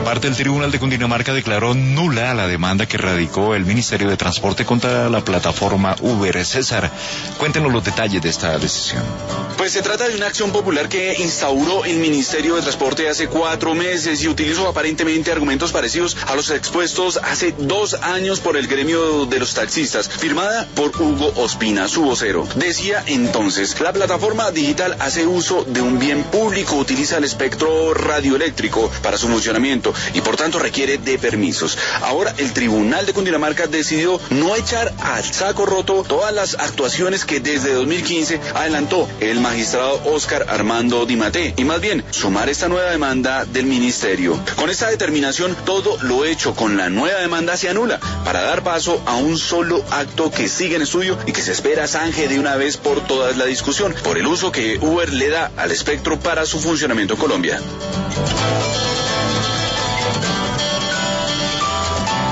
parte, el Tribunal de Cundinamarca declaró nula la demanda que radicó el Ministerio de Transporte contra la plataforma Uber. César, cuéntenos los detalles de esta decisión. Pues se trata de una acción popular que instauró el Ministerio de Transporte hace 4 meses y utilizó aparentemente argumentos parecidos a los expuestos hace 2 años por el gremio de los taxistas, firmada por Hugo Ospina, su vocero. Decía entonces, la plataforma digital hace uso de un bien público, utiliza el espectro radioeléctrico para su funcionamiento y por tanto requiere de permisos. Ahora el Tribunal de Cundinamarca decidió no echar al saco roto todas las actuaciones que desde 2015 adelantó el magistrado Óscar Armando Di Mattei y más bien sumar esta nueva demanda del ministerio. Con esta determinación, todo lo hecho con la nueva demanda se anula para dar paso a un solo acto que sigue en estudio y que se espera zanje de una vez por todas la discusión por el uso que Uber le da al espectro para su funcionamiento en Colombia.